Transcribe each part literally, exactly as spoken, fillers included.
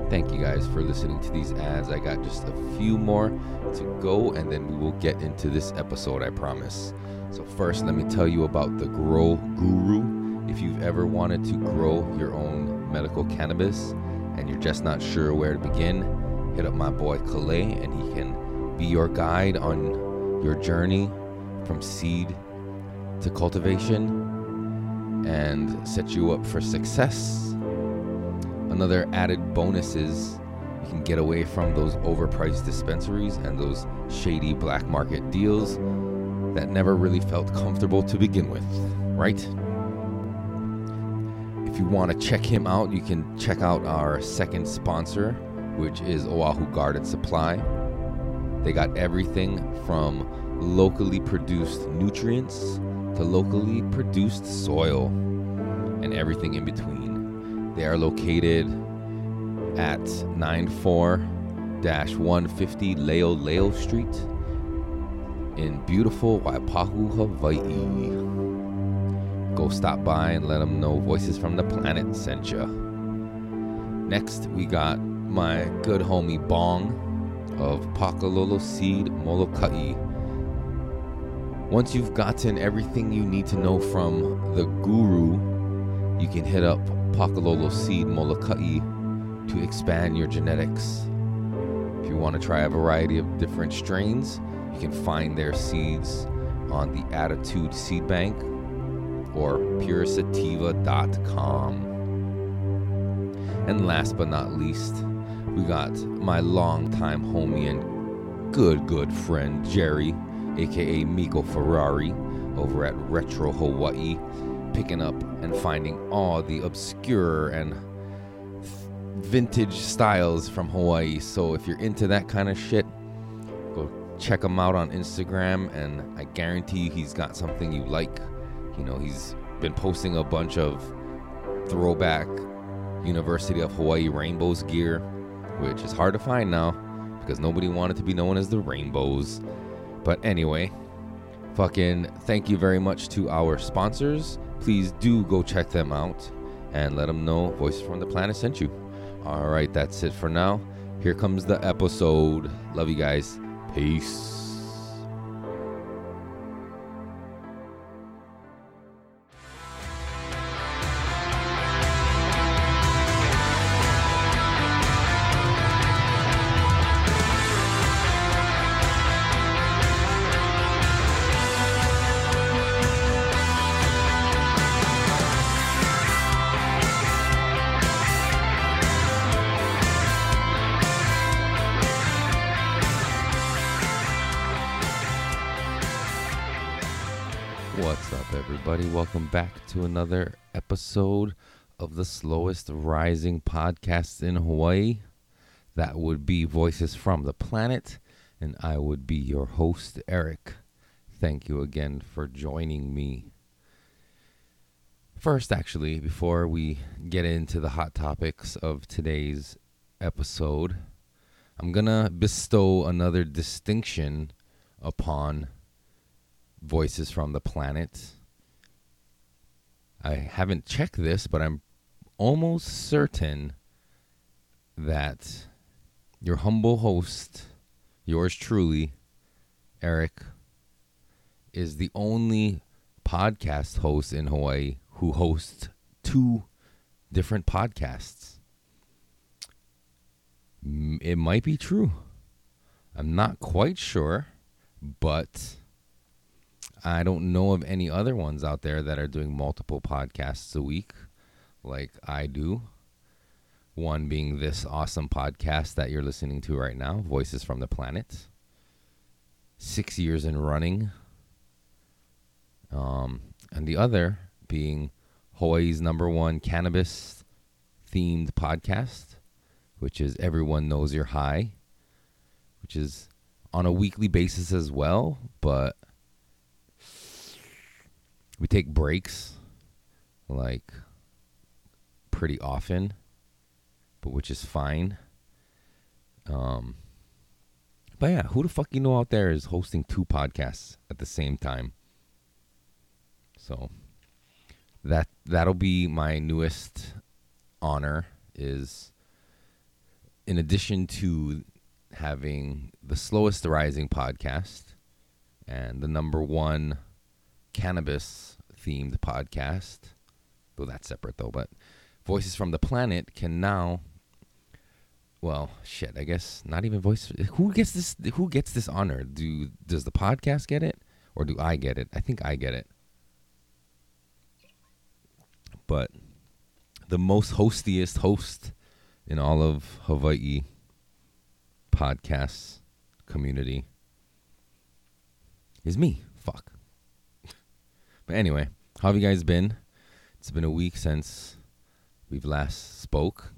Thank you guys for listening to these ads. I got just a few more to go, and then we will get into this episode, I promise. So first, let me tell you about the Grow Guru. If you've ever wanted to grow your own medical cannabis and you're just not sure where to begin, hit up my boy Calais, and he can be your guide on your journey from seed to cultivation and set you up for success. Another added bonus is you can get away from those overpriced dispensaries and those shady black market deals that never really felt comfortable to begin with, right? If you want to check him out, you can check out our second sponsor, which is Oahu Garden Supply. They got everything from locally produced nutrients to locally produced soil and everything in between. They are located at ninety-four one fifty Leo Leo Street in beautiful Waipahu, Hawaii. Go stop by and let them know Voices from the Planet sent ya. Next, we got my good homie Bong of Pakalolo Seed Molokai. Once you've gotten everything you need to know from the guru, you can hit up Pakalolo Seed Molokai to expand your genetics. If you want to try a variety of different strains, you can find their seeds on the Attitude Seed Bank or pure sativa dot com. And last but not least, we got my longtime homie and good, good friend Jerry, aka Miko Ferrari, over at Retro Hawaii, picking up and finding all the obscure and vintage styles from Hawaii. So if you're into that kind of shit, go check him out on Instagram, and I guarantee you he's got something you like. You know, he's been posting a bunch of throwback University of Hawaii Rainbows gear, which is hard to find now because nobody wanted to be known as the Rainbows. But anyway, fucking thank you very much to our sponsors. Please do go check them out and let them know Voices from the Planet sent you. All right, that's it for now. Here comes the episode. Love you guys. Peace. What's up, everybody? Welcome back to another episode of the slowest rising podcast in Hawaii. That would be Voices from the Planet, and I would be your host, Eric. Thank you again for joining me. First, actually, before we get into the hot topics of today's episode, I'm gonna bestow another distinction upon Voices from the Planet. I haven't checked this, but I'm almost certain that your humble host, yours truly, Eric, is the only podcast host in Hawaii who hosts two different podcasts. It might be true. I'm not quite sure, but I don't know of any other ones out there that are doing multiple podcasts a week like I do. One being this awesome podcast that you're listening to right now, Voices from the Planet. Six years in running. Um, and the other being Hawaii's number one cannabis-themed podcast, which is Everyone Knows You're High, which is on a weekly basis as well, but we take breaks, like, pretty often, but which is fine. Um, but yeah, who the fuck you know out there is hosting two podcasts at the same time? So that that'll be my newest honor, is in addition to having the slowest rising podcast and the number one cannabis themed podcast, though that's separate though, but Voices from the Planet can now, well, shit, I guess not even Voice. Who gets this? Who gets this honor? Do does the podcast get it, or do I get it? I think I get it. But the most hostiest host in all of Hawaii podcasts community is me. Fuck. But anyway, how have you guys been? It's been a week since we've last spoke.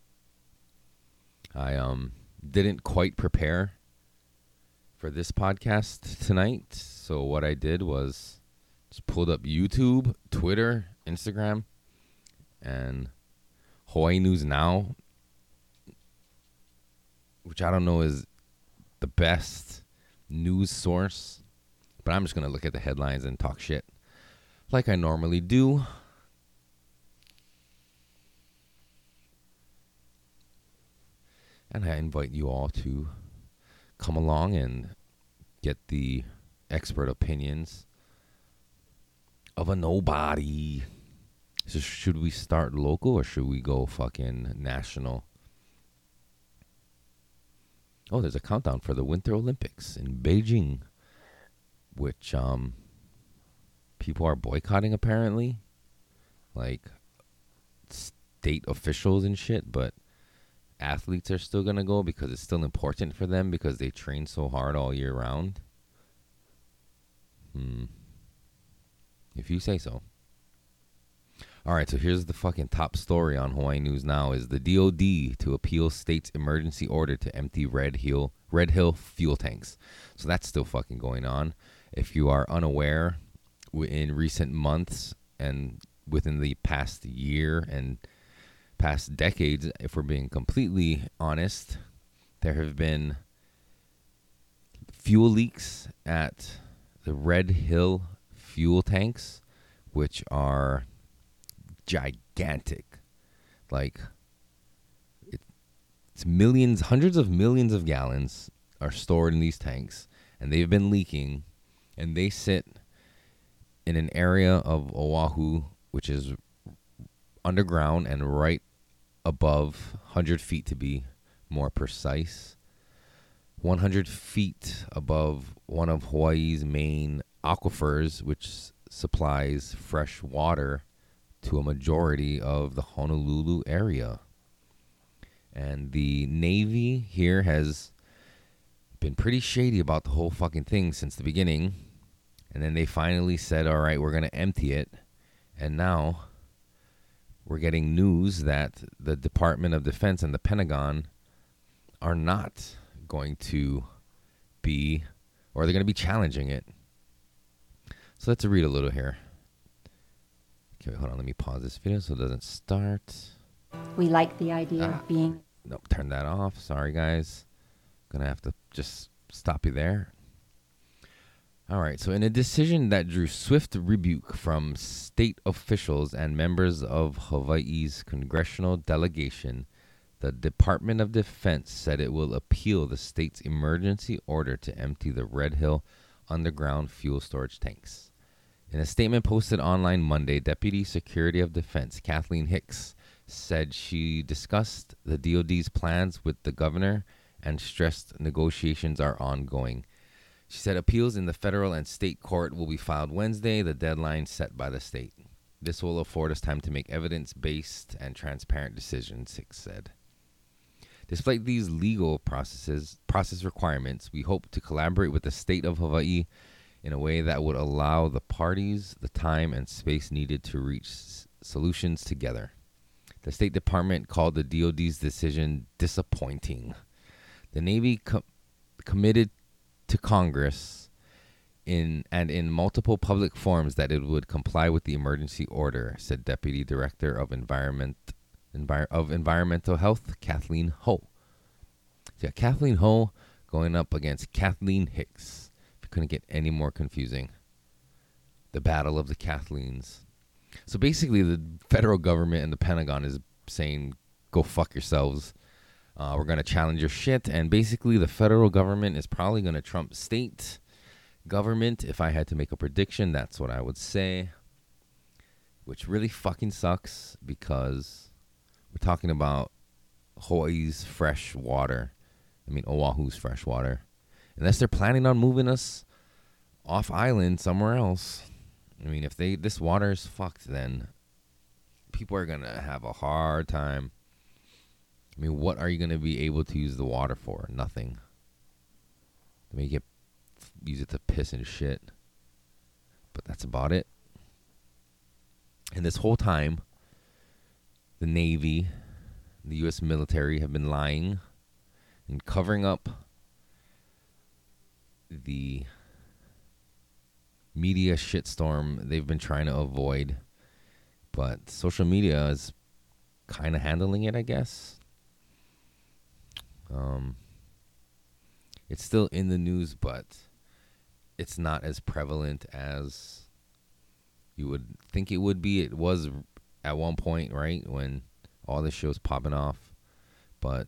I um didn't quite prepare for this podcast tonight, so what I did was just pulled up YouTube, Twitter, Instagram, and Hawaii News Now, which I don't know is the best news source, but I'm just going to look at the headlines and talk shit like I normally do. And I invite you all to come along and get the expert opinions of a nobody. So should we start local or should we go fucking national? Oh, there's a countdown for the Winter Olympics in Beijing, which um people are boycotting apparently, like state officials and shit, but athletes are still gonna go because it's still important for them because they train so hard all year round. Hmm. If you say so. All right, so here's the fucking top story on Hawaii News Now is the D O D to appeal state's emergency order to empty Red Hill Red Hill fuel tanks. So that's still fucking going on. If you are unaware, in recent months and within the past year and past decades, if we're being completely honest, there have been fuel leaks at the Red Hill fuel tanks, which are gigantic. Like, it, it's millions, hundreds of millions of gallons are stored in these tanks, and they've been leaking, and they sit in an area of Oahu, which is underground and right above one hundred feet to be more precise. one hundred feet above one of Hawaii's main aquifers, which s- supplies fresh water to a majority of the Honolulu area. And the Navy here has been pretty shady about the whole fucking thing since the beginning. And then they finally said, all right, we're going to empty it. And now we're getting news that the Department of Defense and the Pentagon are not going to be, or they're going to be challenging it. So let's read a little here. Okay, wait, hold on. Let me pause this video so it doesn't start. We like the idea Ah. of being... Nope, turn that off. Sorry, guys. Gonna have to just stop you there. All right, so in a decision that drew swift rebuke from state officials and members of Hawaii's congressional delegation, the Department of Defense said it will appeal the state's emergency order to empty the Red Hill underground fuel storage tanks. In a statement posted online Monday, Deputy Secretary of Defense Kathleen Hicks said she discussed the D O D's plans with the governor and stressed negotiations are ongoing. She said appeals in the federal and state court will be filed Wednesday, the deadline set by the state. This will afford us time to make evidence-based and transparent decisions, Hicks said. Despite these legal processes, process requirements, we hope to collaborate with the state of Hawaii in a way that would allow the parties the time and space needed to reach s- solutions together. The State Department called the D O D's decision disappointing. The Navy co- committed to Congress in and in multiple public forums that it would comply with the emergency order, said Deputy Director of Environment Envir- of Environmental Health, Kathleen Ho. So yeah, Kathleen Ho going up against Kathleen Hicks. If you couldn't get any more confusing. The battle of the Kathleens. So basically the federal government and the Pentagon is saying, go fuck yourselves. Uh, we're going to challenge your shit. And basically, the federal government is probably going to trump state government. If I had to make a prediction, that's what I would say. Which really fucking sucks because we're talking about Hawaii's fresh water. I mean, Oahu's fresh water. Unless they're planning on moving us off island somewhere else. I mean, if they this water is fucked, then people are going to have a hard time. I mean, what are you going to be able to use the water for? Nothing. I mean, you get use it to piss and shit. But that's about it. And this whole time, the Navy, the U S military have been lying and covering up the media shitstorm they've been trying to avoid. But social media is kind of handling it, I guess. Um, it's still in the news, but it's not as prevalent as you would think it would be. It was at one point, right, when all this shit was popping off. But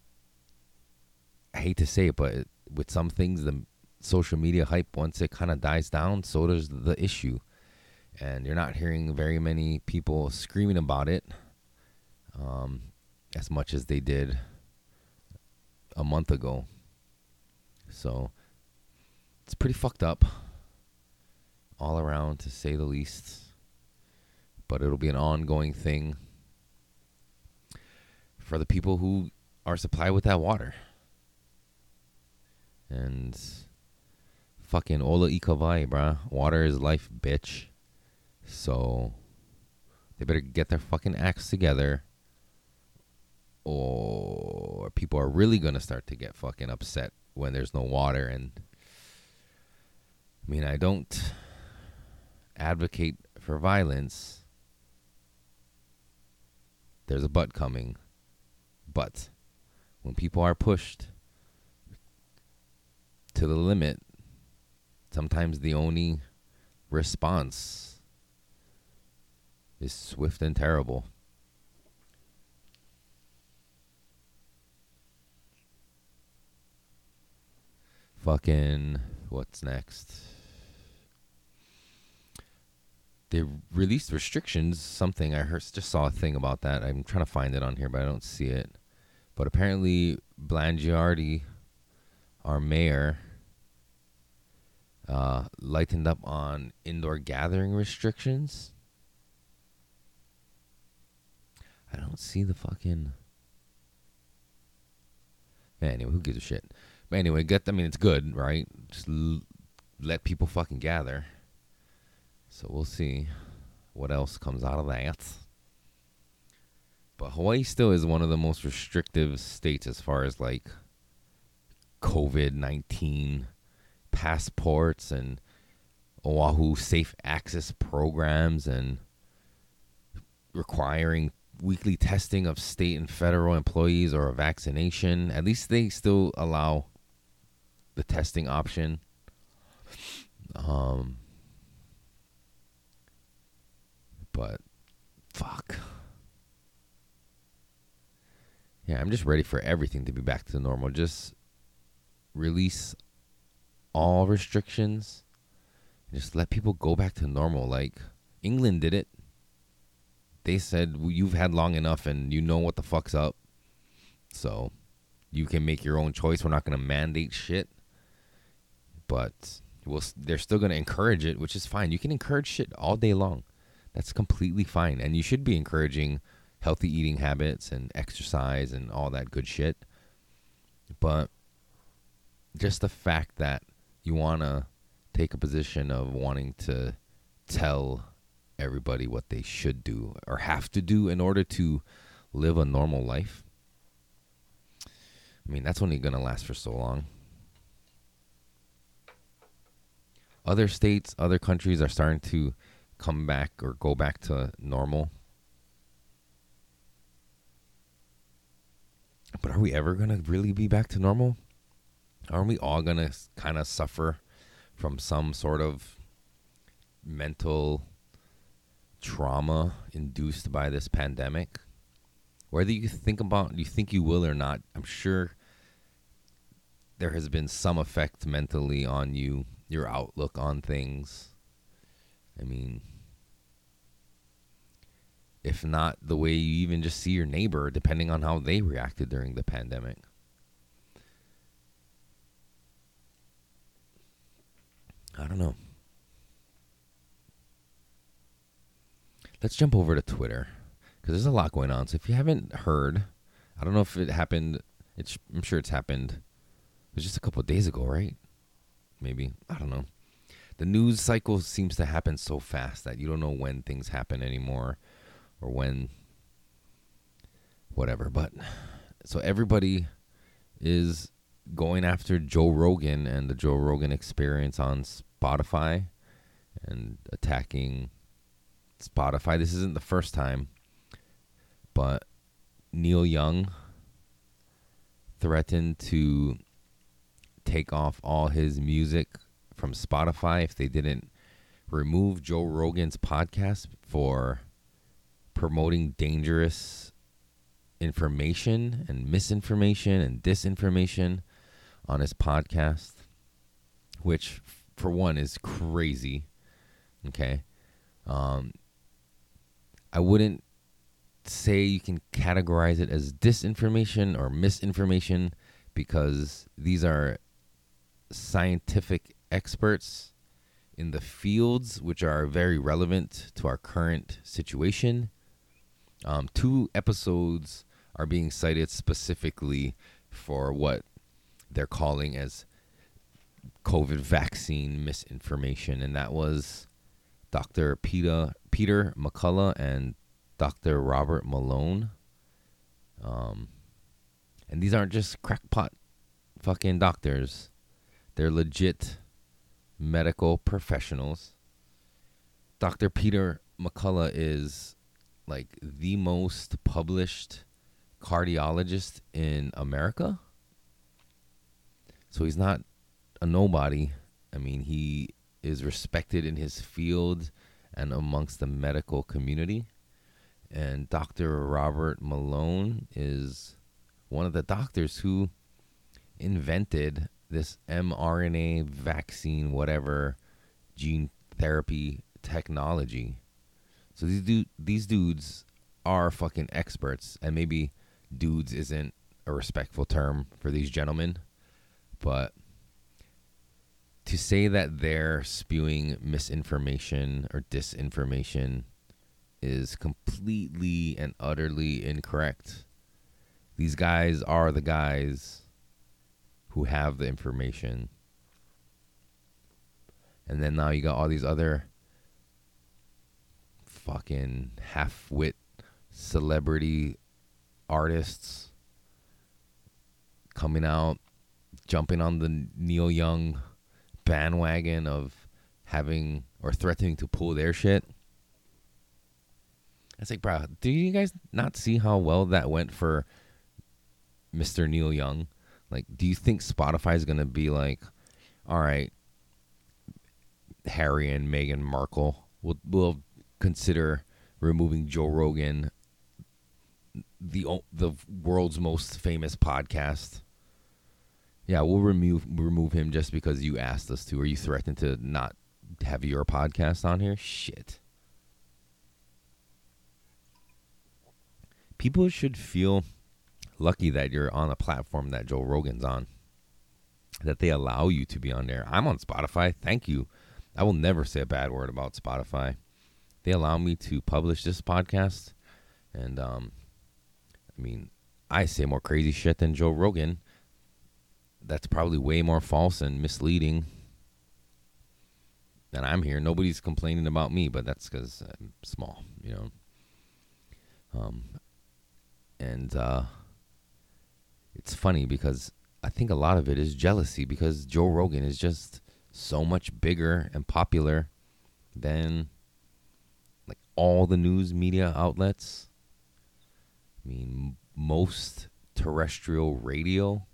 I hate to say it, but it, with some things, the social media hype, once it kind of dies down, so does the issue. And you're not hearing very many people screaming about it um, as much as they did a month ago. So it's pretty fucked up all around, to say the least. But it'll be an ongoing thing for the people who are supplied with that water. And fucking Ola Ikawai, bruh. Water is life, bitch. So they better get their fucking acts together, or people are really going to start to get fucking upset when there's no water. And I mean, I don't advocate for violence. There's a but coming. But when people are pushed to the limit, sometimes the only response is swift and terrible. Fucking, what's next? They released restrictions, something I heard, just saw a thing about that. I'm trying to find it on here, but I don't see it. But apparently Blangiardi, our mayor, uh, lightened up on indoor gathering restrictions. I don't see the fucking... Anyway, who gives a shit? But anyway, get. I mean, it's good, right? Just l- let people fucking gather. So we'll see what else comes out of that. But Hawaii still is one of the most restrictive states as far as like covid nineteen passports and Oahu safe access programs and requiring weekly testing of state and federal employees or a vaccination. At least they still allow the testing option. Um, but fuck. Yeah, I'm just ready for everything to be back to normal. Just release all restrictions. Just let people go back to normal. Like England did it. They said, well, you've had long enough and you know what the fuck's up. So you can make your own choice. We're not going to mandate shit. But we'll, they're still going to encourage it, which is fine. You can encourage shit all day long. That's completely fine. And you should be encouraging healthy eating habits and exercise and all that good shit. But just the fact that you want to take a position of wanting to tell everybody what they should do or have to do in order to live a normal life. I mean, that's only going to last for so long. Other states, other countries are starting to come back or go back to normal. But are we ever going to really be back to normal? Aren't we all going to kind of suffer from some sort of mental trauma induced by this pandemic, whether you think about, you think you will or not, I'm sure there has been some effect mentally on you, your outlook on things. I mean, if not the way you even just see your neighbor, depending on how they reacted during the pandemic. I don't know. Let's jump over to Twitter, because there's a lot going on. So if you haven't heard, I don't know if it happened. It's, I'm sure it's happened. It was just a couple of days ago, right? Maybe. I don't know. The news cycle seems to happen so fast that you don't know when things happen anymore, or when whatever. But so everybody is going after Joe Rogan and the Joe Rogan Experience on Spotify and attacking Spotify. This isn't the first time, but Neil Young threatened to take off all his music from Spotify if they didn't remove Joe Rogan's podcast for promoting dangerous information and misinformation and disinformation on his podcast, which for one is crazy. Okay. Um, I wouldn't say you can categorize it as disinformation or misinformation, because these are scientific experts in the fields which are very relevant to our current situation. Um, two episodes are being cited specifically for what they're calling as COVID vaccine misinformation, and that was Doctor Peter Peter McCullough and Doctor Robert Malone. Um, and these aren't just crackpot fucking doctors. They're legit medical professionals. Doctor Peter McCullough is like the most published cardiologist in America. So he's not a nobody. I mean, he is respected in his field and amongst the medical community. And Doctor Robert Malone is one of the doctors who invented this mRNA vaccine, whatever, gene therapy technology. So these du- these dudes are fucking experts, and maybe dudes isn't a respectful term for these gentlemen, but to say that they're spewing misinformation or disinformation is completely and utterly incorrect. These guys are the guys who have the information. And then now you got all these other fucking half-wit celebrity artists coming out, jumping on the Neil Young bandwagon of having or threatening to pull their shit. It's like, bro, do you guys not see how well that went for Mister Neil Young? Like, do you think Spotify is going to be like, all right, Harry and Meghan Markle, we'll, we'll consider removing Joe Rogan, the the world's most famous podcast. Yeah, we'll remove remove him just because you asked us to, or you threatened to not have your podcast on here? Shit. People should feel lucky that you're on a platform that Joe Rogan's on, that they allow you to be on there. I'm on Spotify. Thank you. I will never say a bad word about Spotify. They allow me to publish this podcast. And, um, I mean, I say more crazy shit than Joe Rogan. That's probably way more false and misleading. And I'm here. Nobody's complaining about me, but that's because I'm small, you know. Um, and uh, it's funny because I think a lot of it is jealousy, because Joe Rogan is just so much bigger and popular than like all the news media outlets. I mean, most terrestrial radio,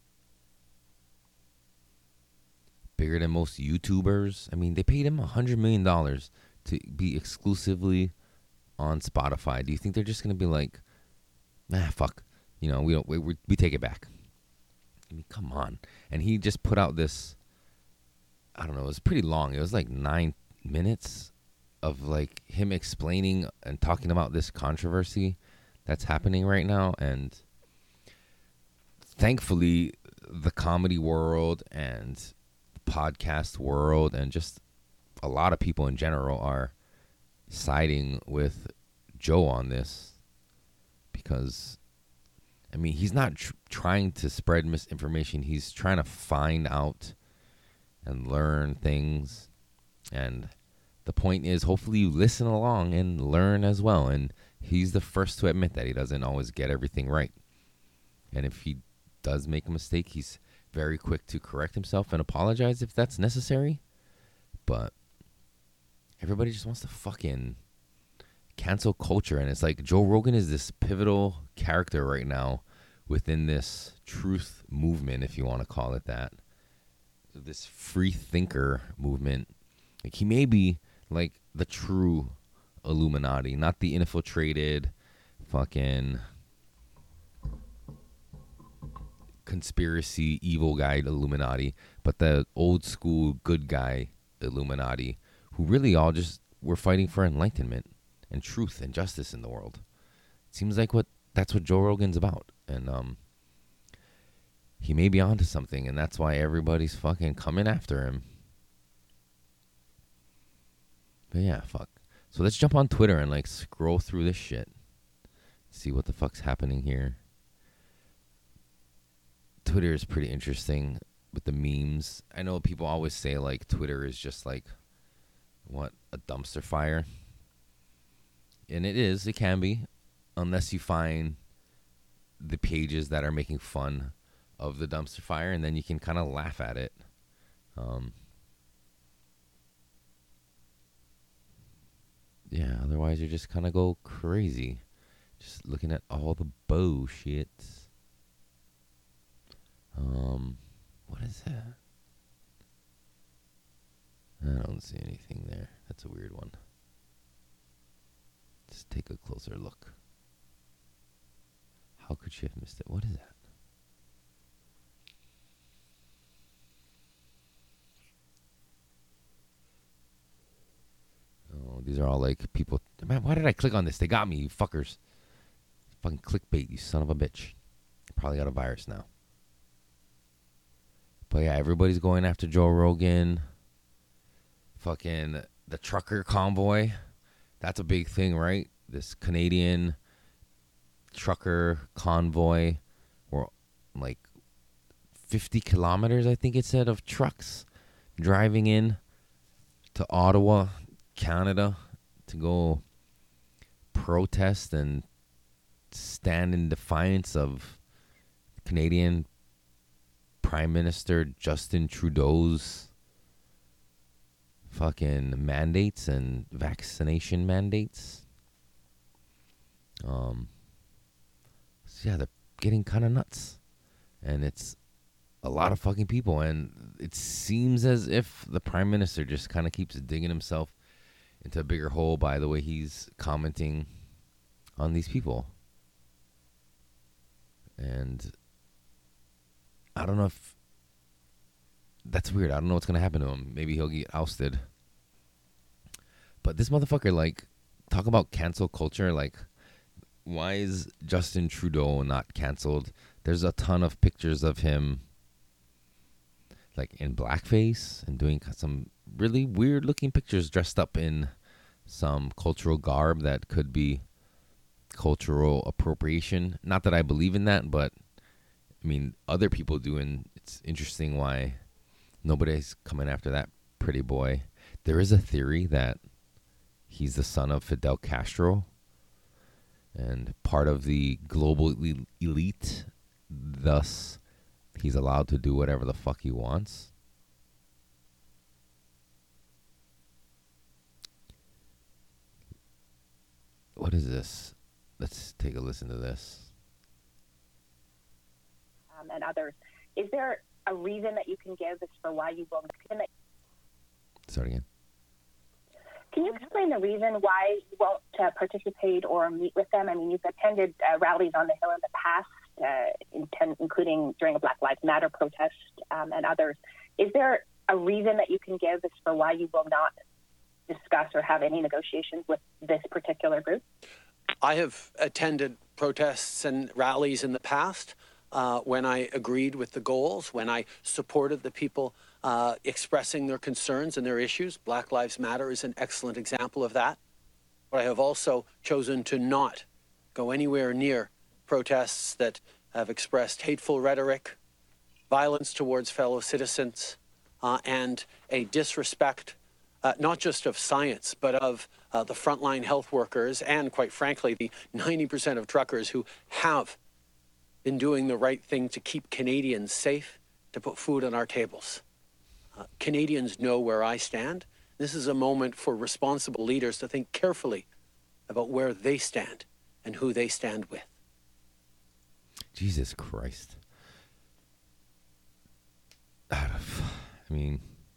bigger than most YouTubers. I mean, they paid him one hundred million dollars to be exclusively on Spotify. Do you think they're just going to be like, Nah, fuck. You know, we don't. We we, we take it back. I mean, come on. And he just put out this. I don't know. It was pretty long. It was like nine minutes of like him explaining and talking about this controversy that's happening right now. And thankfully, the comedy world and the podcast world and just a lot of people in general are siding with Joe on this, because I mean, he's not tr- trying to spread misinformation. He's trying to find out and learn things. And the point is, hopefully you listen along and learn as well. And he's the first to admit that he doesn't always get everything right. And if he does make a mistake, he's very quick to correct himself and apologize if that's necessary. But everybody just wants to fucking cancel culture. And it's like Joe Rogan is this pivotal character right now within this truth movement, if you want to call it that. This free thinker movement. Like, he may be like the true Illuminati, not the infiltrated fucking conspiracy evil guy Illuminati, but the old school good guy Illuminati, who really all just were fighting for enlightenment and truth and justice in the world. It seems like what that's what Joe Rogan's about. And um he may be onto something, and that's why everybody's fucking coming after him. But yeah, fuck. So let's jump on Twitter and like scroll through this shit. See what the fuck's happening here. Twitter is pretty interesting with the memes. I know people always say like Twitter is just like, what, a dumpster fire. And it is, it can be, unless you find the pages that are making fun of the dumpster fire, and then you can kind of laugh at it. Um, yeah, otherwise you just kind of go crazy, just looking at all the bullshit. Um, what is that? I don't see anything there. That's a weird one. Let's take a closer look. How could she have missed it? What is that? Oh, these are all like people. Man, why did I click on this? They got me, you fuckers. Fucking clickbait, you son of a bitch. Probably got a virus now. But yeah, everybody's going after Joe Rogan. Fucking the trucker convoy. That's a big thing, right? This Canadian trucker convoy. Or like fifty kilometers, I think it said, of trucks driving in to Ottawa, Canada, to go protest and stand in defiance of Canadian Prime Minister Justin Trudeau's fucking mandates and vaccination mandates. Um, so yeah, they're getting kind of nuts, and it's a lot of fucking people, and it seems as if the Prime Minister just kind of keeps digging himself into a bigger hole by the way he's commenting on these people. And I don't know if that's weird. I don't know what's going to happen to him. Maybe he'll get ousted. But this motherfucker, like, talk about cancel culture. Like, why is Justin Trudeau not canceled? There's a ton of pictures of him, like, in blackface and doing some really weird looking pictures, dressed up in some cultural garb that could be cultural appropriation. Not that I believe in that, but I mean, other people do, and it's interesting why nobody's coming after that pretty boy. There is a theory that he's the son of Fidel Castro and part of the global elite. Thus, he's allowed to do whatever the fuck he wants. What is this? Let's take a listen to this. Um, and others. Is there a reason that you can give as for why you will not? Start again. Can you explain the reason why you won't uh, participate or meet with them? I mean, you've attended uh, rallies on the Hill in the past, uh, inten- including during a Black Lives Matter protest um, and others. Is there a reason that you can give as for why you will not discuss or have any negotiations with this particular group? I have attended protests and rallies in the past uh, when I agreed with the goals, when I supported the people uh, expressing their concerns and their issues. Black Lives Matter is an excellent example of that. But I have also chosen to not go anywhere near protests that have expressed hateful rhetoric, violence towards fellow citizens, uh, and a disrespect Uh, not just of science, but of uh, the frontline health workers and, quite frankly, the ninety percent of truckers who have been doing the right thing to keep Canadians safe, to put food on our tables. Uh, Canadians know where I stand. This is a moment for responsible leaders to think carefully about where they stand and who they stand with. Jesus Christ. I mean...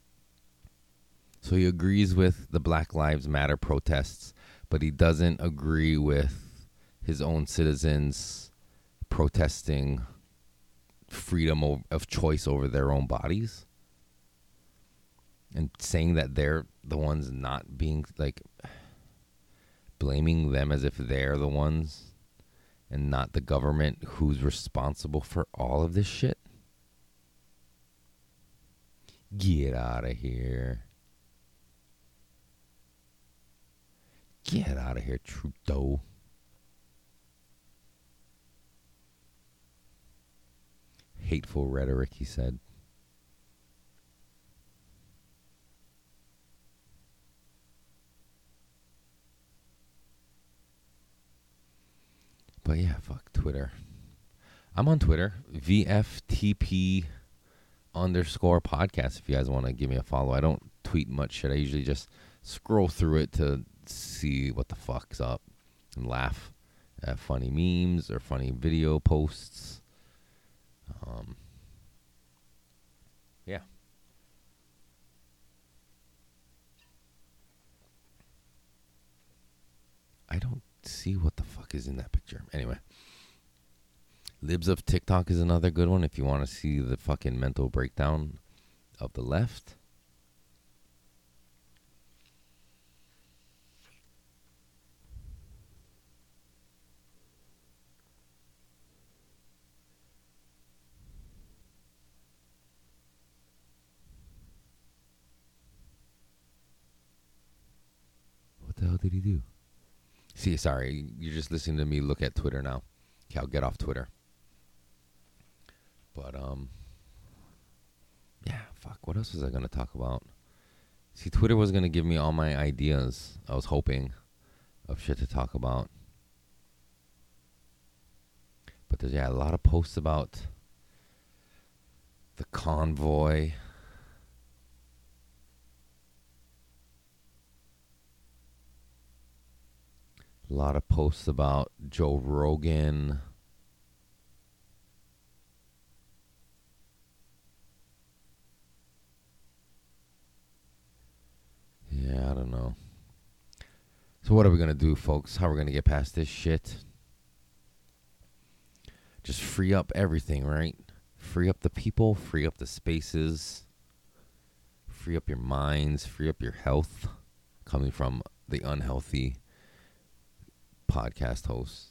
So he agrees with the Black Lives Matter protests, but he doesn't agree with his own citizens protesting freedom of, of choice over their own bodies, and saying that they're the ones not being, like, blaming them as if they're the ones and not the government who's responsible for all of this shit. Get out of here. Get out of here, Trudeau. Hateful rhetoric, he said. But yeah, fuck Twitter. I'm on Twitter, V F T P underscore podcast, if you guys want to give me a follow. I don't tweet much shit. I usually just scroll through it to see what the fuck's up and laugh at funny memes or funny video posts. Um, yeah. I don't see what the fuck is in that picture. Anyway. Libs of TikTok is another good one if you want to see the fucking mental breakdown of the left. What the hell did he do? See, sorry, you're just listening to me look at Twitter now. Okay, I'll get off Twitter. But, um, yeah, fuck, what else was I going to talk about? See, Twitter was going to give me all my ideas, I was hoping, of shit to talk about. But there's, yeah, a lot of posts about the convoy. A lot of posts about Joe Rogan. Yeah, I don't know. So what are we going to do, folks? How are we going to get past this shit? Just free up everything, right? Free up the people, free up the spaces, free up your minds, free up your health, coming from the unhealthy podcast hosts.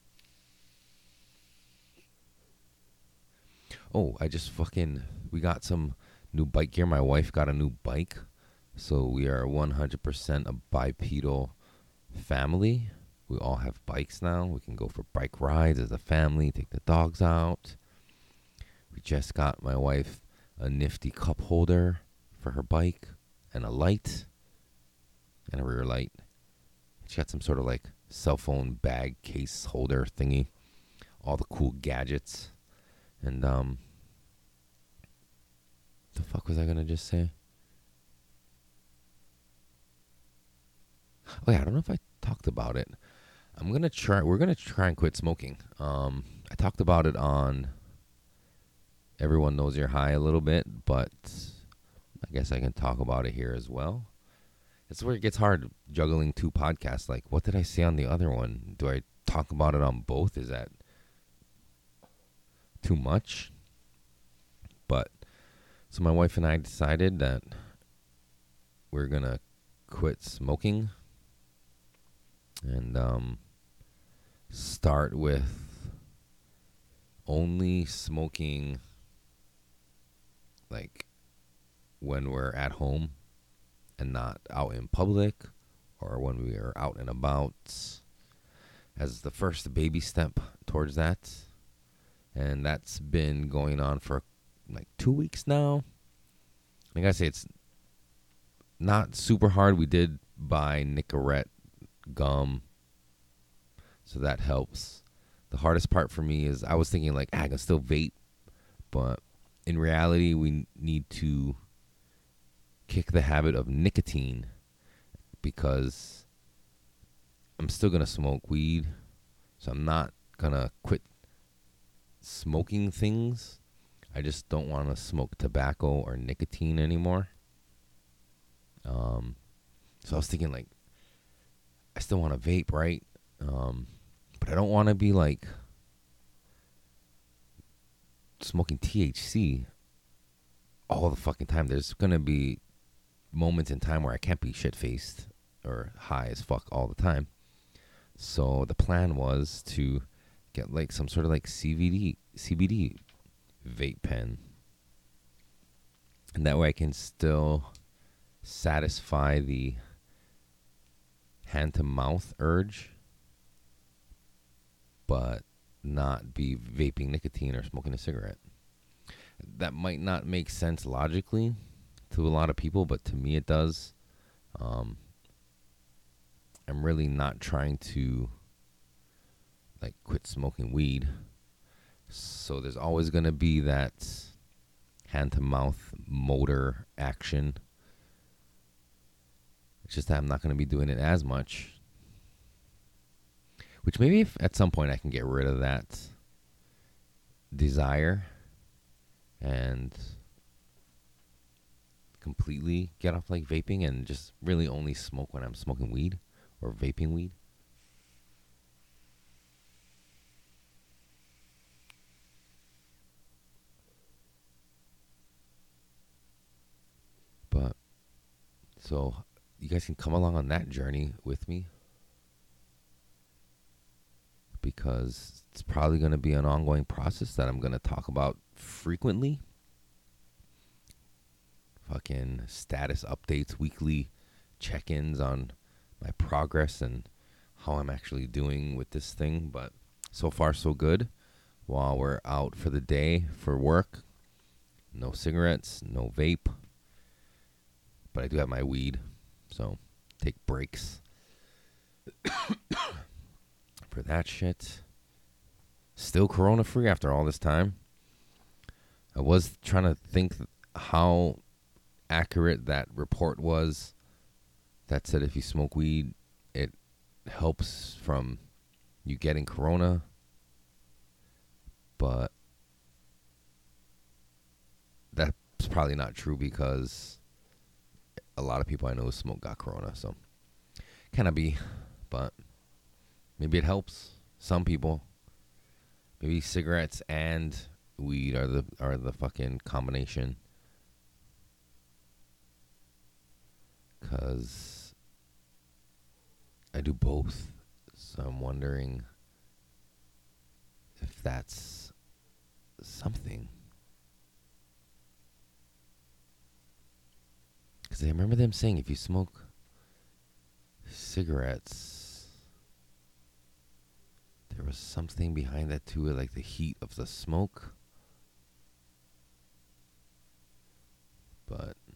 Oh, I just fucking, we got some new bike gear. My wife got a new bike. So we are one hundred percent a bipedal family. We all have bikes now. We can go for bike rides as a family, take the dogs out. We just got my wife a nifty cup holder for her bike and a light and a rear light. She got some sort of like cell phone bag case holder thingy. All the cool gadgets. And, um, the fuck was I going to just say? Oh yeah, I don't know if I talked about it. I'm gonna try. We're gonna try and quit smoking. Um, I talked about it on Everyone Knows You're High a little bit, but I guess I can talk about it here as well. It's where it gets hard juggling two podcasts. Like, what did I say on the other one? Do I talk about it on both? Is that too much? But so my wife and I decided that we're gonna quit smoking and um, start with only smoking like when we're at home and not out in public, or when we are out and about, as the first baby step towards that. And that's been going on for like two weeks now. I gotta say, it's not super hard. We did buy Nicorette gum, so that helps. The hardest part for me is I was thinking like, ah, I can still vape, but in reality, we need to kick the habit of nicotine, because I'm still gonna smoke weed, so I'm not gonna quit smoking things. I just don't want to smoke tobacco or nicotine anymore. Um, so I was thinking like, I still want to vape, right? Um, but I don't want to be like smoking T H C all the fucking time. There's gonna be moments in time where I can't be shit-faced or high as fuck all the time. So the plan was to get like some sort of like C B D C B D vape pen, and that way I can still satisfy the hand to mouth urge, but not be vaping nicotine or smoking a cigarette. That might not make sense logically to a lot of people, but to me it does. Um, I'm really not trying to like quit smoking weed. So there's always going to be that hand to mouth motor action. It's just that I'm not going to be doing it as much. Which maybe if at some point I can get rid of that desire and completely get off like vaping and just really only smoke when I'm smoking weed or vaping weed. But so you guys can come along on that journey with me, because it's probably going to be an ongoing process that I'm going to talk about frequently. Fucking status updates, weekly check-ins on my progress and how I'm actually doing with this thing. But so far so good. While we're out for the day for work, no cigarettes, no vape, but I do have my weed, so take breaks for that shit. Still corona free after all this time. I was trying to think how accurate that report was that said if you smoke weed, it helps from you getting corona. But that's probably not true, because a lot of people I know who smoke got corona. So cannot be, but maybe it helps some people. Maybe cigarettes and weed are the are the fucking combination. Cause I do both, so I'm wondering if that's something. Because I remember them saying if you smoke cigarettes, there was something behind that too, like the heat of the smoke. But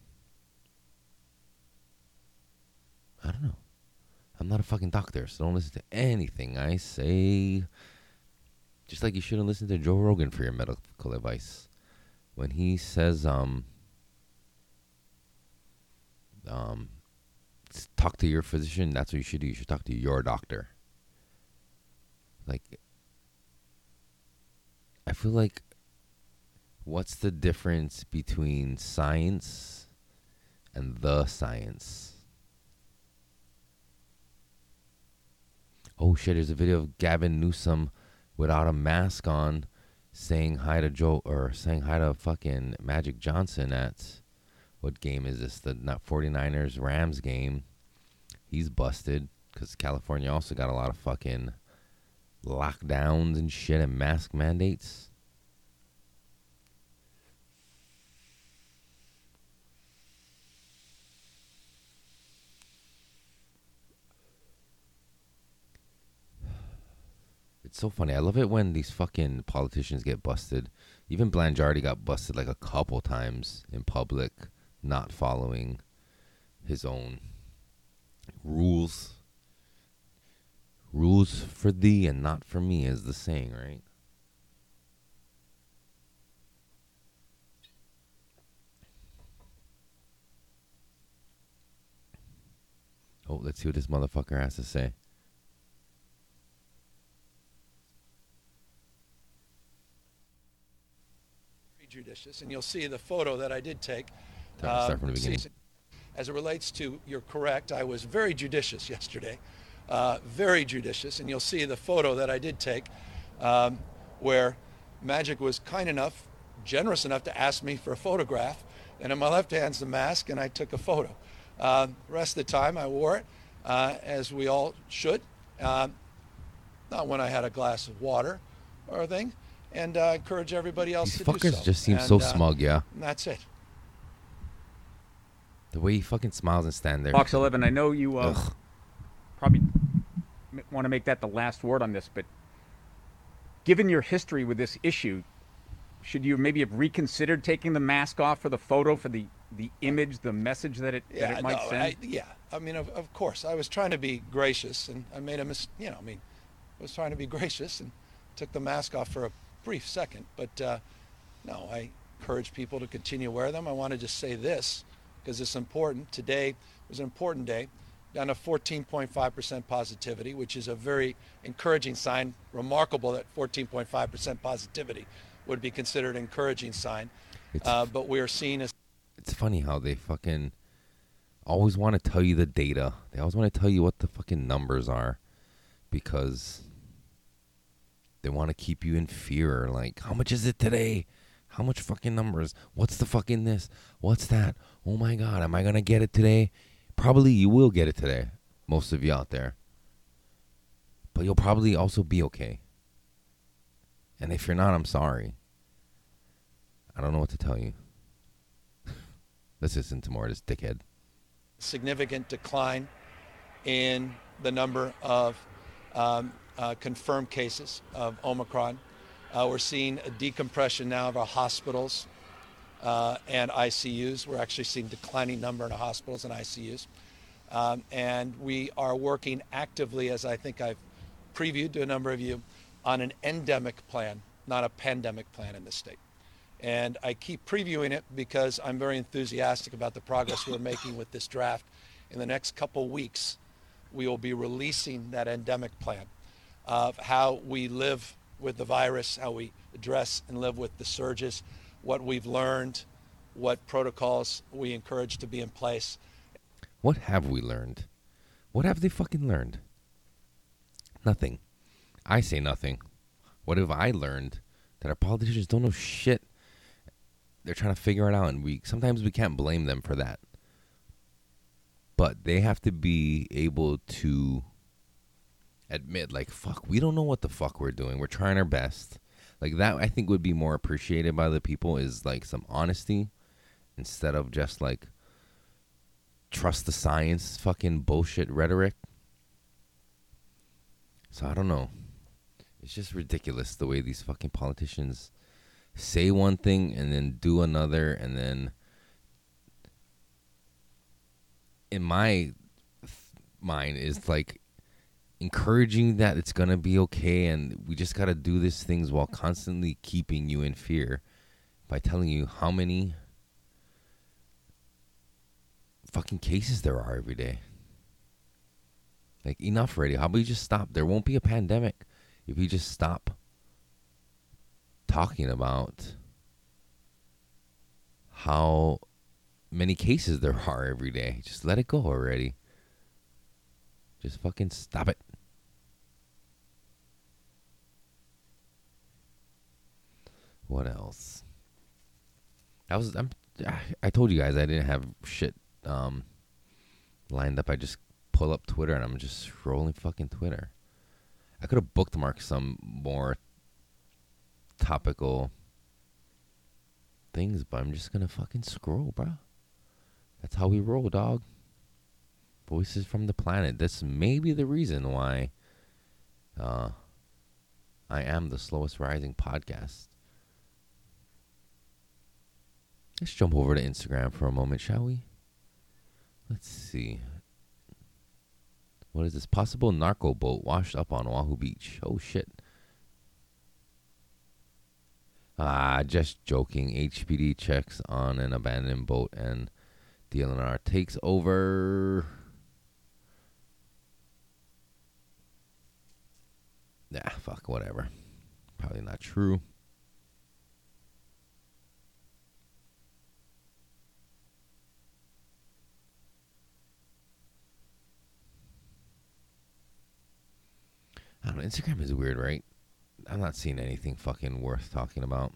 I don't know. I'm not a fucking doctor, so don't listen to anything I say. Just like you shouldn't listen to Joe Rogan for your medical advice. When he says, um, um, talk to your physician, that's what you should do. You should talk to your doctor. Like, I feel like, what's the difference between science and the science? Oh shit, there's a video of Gavin Newsom without a mask on saying hi to Joe, or saying hi to fucking Magic Johnson at, what game is this? The not 49ers Rams game. He's busted because California also got a lot of fucking lockdowns and shit and mask mandates. It's so funny. I love it when these fucking politicians get busted. Even Blangiardi got busted like a couple times in public, not following his own rules. Rules for thee and not for me is the saying, right? Oh, let's see what this motherfucker has to say. Judicious, and you'll see the photo that I did take. Start, start from the beginning. As it relates to, you're correct, I was very judicious yesterday, uh, very judicious, and you'll see the photo that I did take, um, where Magic was kind enough, generous enough to ask me for a photograph, and in my left hand's the mask, and I took a photo. Uh, the rest of the time I wore it, uh, as we all should, uh, not when I had a glass of water or a thing. And I uh, encourage everybody else These to fuckers do so. just seem and, so uh, smug, yeah. And that's it. The way he fucking smiles and stand there. Fox eleven, I know you uh, probably m- want to make that the last word on this, but given your history with this issue, should you maybe have reconsidered taking the mask off for the photo, for the, the image, the message that it, Yeah, that it might no, send? I, yeah. I mean, of, of course, I was trying to be gracious, and I made a mis. You know, I mean, I was trying to be gracious and took the mask off for a brief second. But uh, no, I encourage people to continue to wear them. I want to just say this because it's important. Today was an important day. Down to fourteen point five percent positivity, which is a very encouraging sign. Remarkable that fourteen point five percent positivity would be considered an encouraging sign. Uh, but we are seen as... It's funny how they fucking always want to tell you the data. They always want to tell you what the fucking numbers are because they want to keep you in fear. Like, how much is it today? How much fucking numbers? What's the fucking this? What's that? Oh my God, am I going to get it today? Probably you will get it today, most of you out there. But you'll probably also be okay. And if you're not, I'm sorry. I don't know what to tell you. Let's listen to more of this dickhead. Significant decline in the number of um, uh, confirmed cases of Omicron. Uh, we're seeing a decompression now of our hospitals uh, and I C Us. We're actually seeing declining number in our hospitals and I C Us. Um, and we are working actively, as I think I've previewed to a number of you, on an endemic plan, not a pandemic plan in this state. And I keep previewing it because I'm very enthusiastic about the progress we're making with this draft. In the next couple weeks, we will be releasing that endemic plan of how we live with the virus, how we address and live with the surges, what we've learned, what protocols we encourage to be in place. What have we learned? What have they fucking learned? Nothing. I say nothing. What have I learned? That our politicians don't know shit. They're trying to figure it out, and we sometimes we can't blame them for that. But they have to be able to admit, like, fuck, we don't know what the fuck we're doing. We're trying our best. Like, that, I think, would be more appreciated by the people, is, like, some honesty instead of just, like, trust the science fucking bullshit rhetoric. So, I don't know. It's just ridiculous the way these fucking politicians say one thing and then do another, and then in my mind is like encouraging that it's gonna be okay, and we just gotta do these things while constantly keeping you in fear by telling you how many fucking cases there are every day. Like, enough already. How about you just stop? There won't be a pandemic if you just stop talking about how many cases there are every day. Just let it go already. Just fucking stop it. What else? I was I'm I told you guys I didn't have shit um lined up. I just pull up Twitter and I'm just scrolling fucking Twitter. I could have bookmarked some more topical things, but I'm just gonna fucking scroll, bro. That's how we roll, dog. Voices from the planet. This may be the reason why uh, I am the slowest rising podcast. Let's jump over to Instagram for a moment, shall we? Let's see. What is this? Possible narco boat washed up on Oahu Beach. Oh, shit. Ah, just joking. H P D checks on an abandoned boat and D L N R takes over. Nah, fuck, whatever. Probably not true. I don't know. Instagram is weird, right? I'm not seeing anything fucking worth talking about.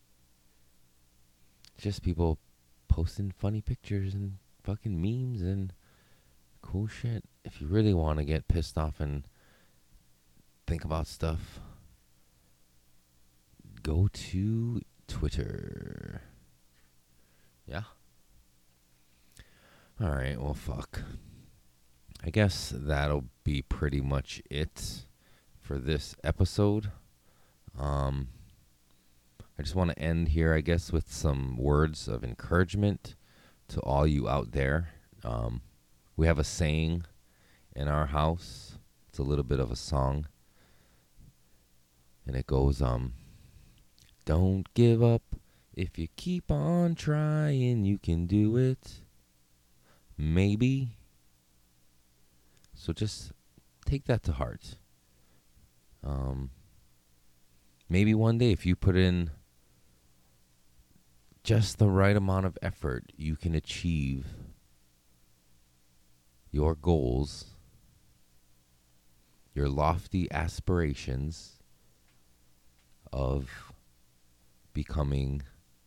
Just people posting funny pictures and fucking memes and cool shit. If you really want to get pissed off and think about stuff, go to Twitter. Yeah. All right, well, fuck. I guess that'll be pretty much it for this episode. Um, I just want to end here, I guess, with some words of encouragement to all you out there. Um, we have a saying in our house. It's a little bit of a song. And it goes, um, don't give up. If you keep on trying, you can do it. Maybe. So just take that to heart. Um, maybe one day if you put in just the right amount of effort, you can achieve your goals, your lofty aspirations of becoming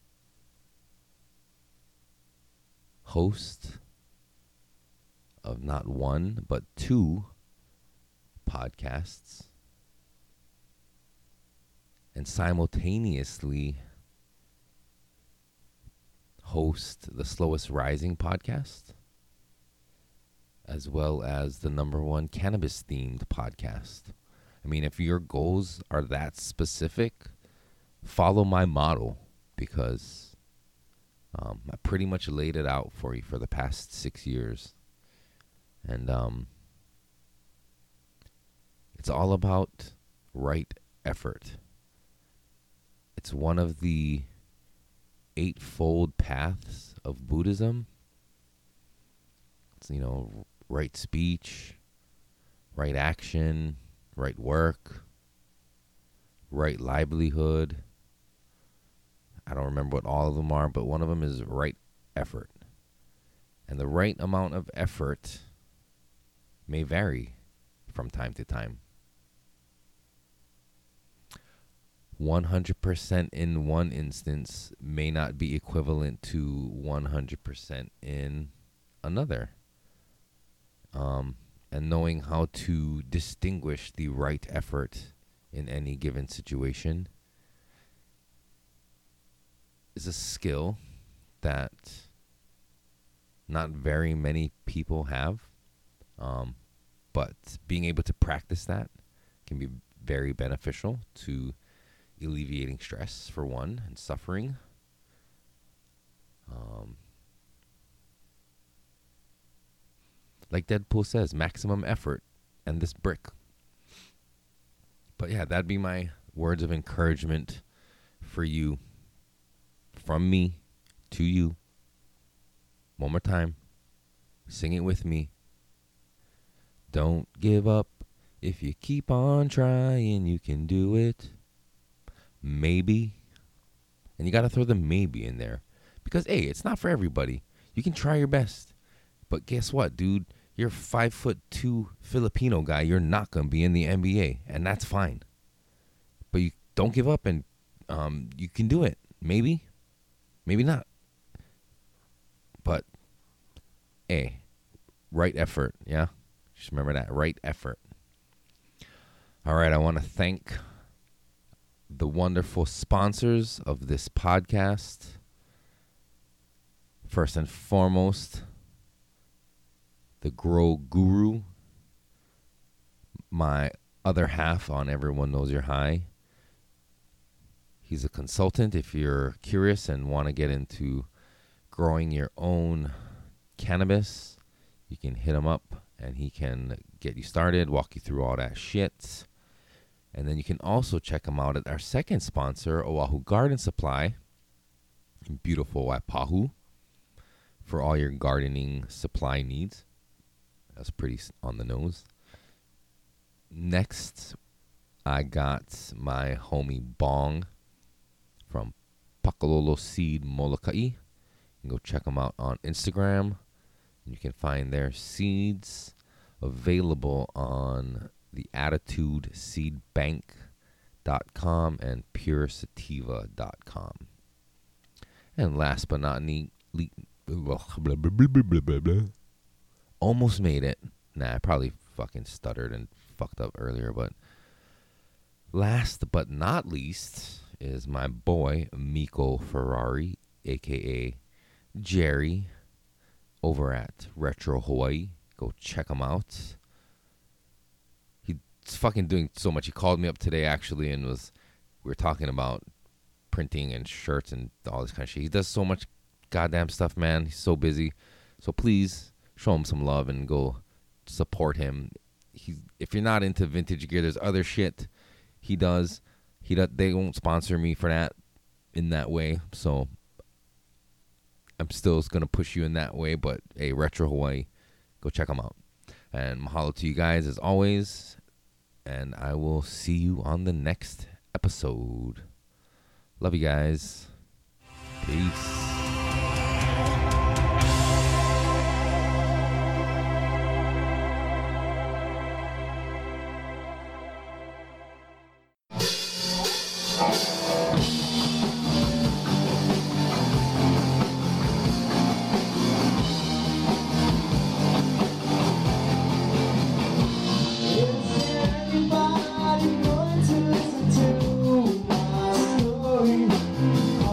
host of not one, but two podcasts, and simultaneously host the Slowest Rising podcast, as well as the number one cannabis-themed podcast. I mean, if your goals are that specific, follow my model, because um, I pretty much laid it out for you for the past six years. And um, it's all about right effort. It's one of the eightfold paths of Buddhism. It's, you know, right speech, right action, right work, right livelihood. I don't remember what all of them are, but one of them is right effort. And the right amount of effort may vary from time to time. one hundred percent in one instance may not be equivalent to one hundred percent in another. Um, and knowing how to distinguish the right effort in any given situation is a skill that not very many people have. Um, but being able to practice that can be very beneficial to alleviating stress, for one, and suffering. Um, like Deadpool says, maximum effort and this brick. But yeah, that'd be my words of encouragement for you, from me to you. One more time. Sing it with me. Don't give up. If you keep on trying, you can do it. Maybe. And you got to throw the maybe in there. Because, hey, it's not for everybody. You can try your best. But guess what, dude? You're a five foot two Filipino guy. You're not going to be in the N B A. And that's fine. But you don't give up and um, you can do it. Maybe, maybe not. But, hey, right effort, yeah? Just remember that, right effort. All right, I want to thank the wonderful sponsors of this podcast. First and foremost, the Grow Guru, my other half on Everyone Knows You're High. He's a consultant. If you're curious and want to get into growing your own cannabis, you can hit him up and he can get you started, walk you through all that shit. And then you can also check him out at our second sponsor, Oahu Garden Supply, in beautiful Waipahu, for all your gardening supply needs. That's pretty on the nose. Next, I got my homie Bong from Pakalolo Seed Molokai. You can go check them out on Instagram. You can find their seeds available on the attitude seed bank dot com and pure sativa dot com. And last but not least, almost made it. Nah, I probably fucking stuttered and fucked up earlier, but last but not least is my boy Miko Ferrari, aka Jerry, over at Retro Hawaii. Go check him out. He's fucking doing so much. He called me up today actually and was we were talking about printing and shirts and all this kind of shit. He does so much goddamn stuff, man. He's so busy. So please show him some love and go support him. He's, if you're not into vintage gear, there's other shit he does. He does, they won't sponsor me for that in that way. So I'm still going to push you in that way. But hey, Retro Hawaii, go check them out. And mahalo to you guys as always. And I will see you on the next episode. Love you guys. Peace. Everybody going to listen to my story.